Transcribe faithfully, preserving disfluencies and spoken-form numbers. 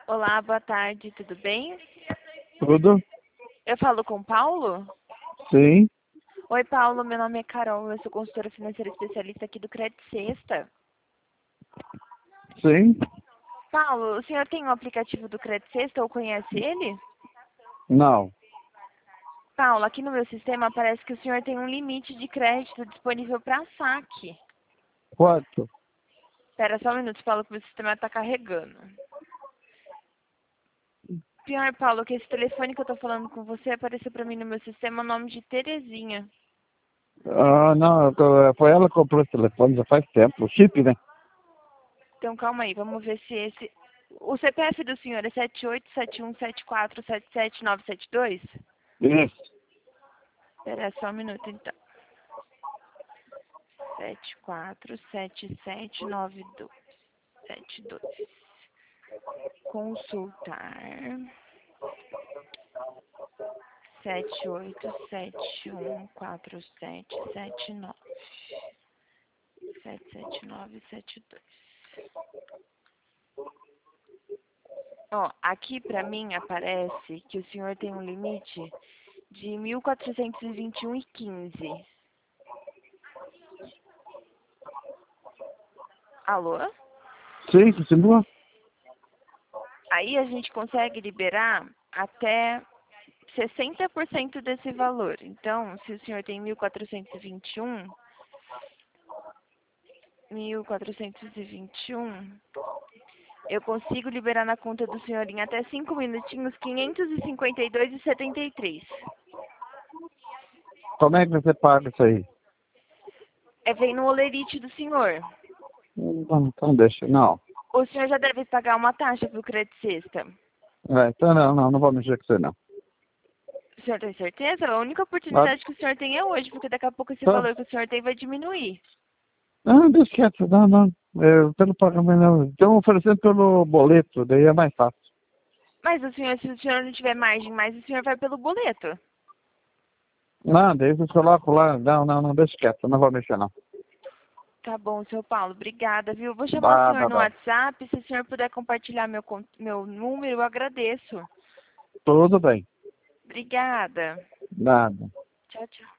Olá, boa tarde, tudo bem? Tudo? Eu falo com o Paulo? Sim, Oi, Paulo, meu nome é Carol, eu sou consultora financeira especialista aqui do Credit Sexta. sim. Paulo, o senhor tem o aplicativo do Credit Sexta ou conhece ele? Não. Paulo, aqui no meu sistema parece que o senhor tem um limite de crédito disponível para saque. Quanto? Espera só um minuto, Paulo, que o meu sistema está carregando. Pior, Paulo, que esse telefone que eu tô falando com você apareceu para mim no meu sistema o nome de Terezinha. Ah, não, eu tô- foi ela que comprou esse telefone já faz tempo. O chip, né? Então, calma aí, vamos ver se esse... O C P F do senhor é sete oito sete um sete quatro sete sete nove sete dois? Isso. Espera só um minuto, então. sete quatro sete sete nove sete dois. Consultar. sete oito sete um quatro sete sete nove sete sete nove sete dois. Ó, aqui pra mim aparece que o senhor tem um limite de mil quatrocentos e vinte e um e quinze. Alô? Sim, continua? Aí a gente consegue liberar até sessenta por cento desse valor. Então, se o senhor tem mil quatrocentos e vinte e um, mil quatrocentos e vinte e um, eu consigo liberar na conta do senhor em até cinco minutinhos quinhentos e cinquenta e dois e setenta e três. Como é que você paga isso aí? É, vem no olerite do senhor. Então, então deixa. Não. O senhor já deve pagar uma taxa para o Credit Sexta. É, então não, não, não vou mexer com você não. O senhor tem certeza? A única Ah, oportunidade que o senhor tem é hoje, porque daqui a pouco esse tá. valor que o senhor tem vai diminuir. Ah, deixa quieto. Não, não. Eu, pelo pagamento não. Estão oferecendo pelo boleto, daí é mais fácil. Mas o senhor, se o senhor não tiver margem mais, o senhor vai pelo boleto. Não, daí vocês colocam lá. Não, não, não, deixa quieto. Não vou mexer não. Tá bom, seu Paulo, obrigada, viu? Vou chamar o Dá, senhor dá, no dá. WhatsApp. Se o senhor puder compartilhar meu, con- meu número, eu agradeço. Tudo bem. Obrigada. Nada. Tchau, tchau.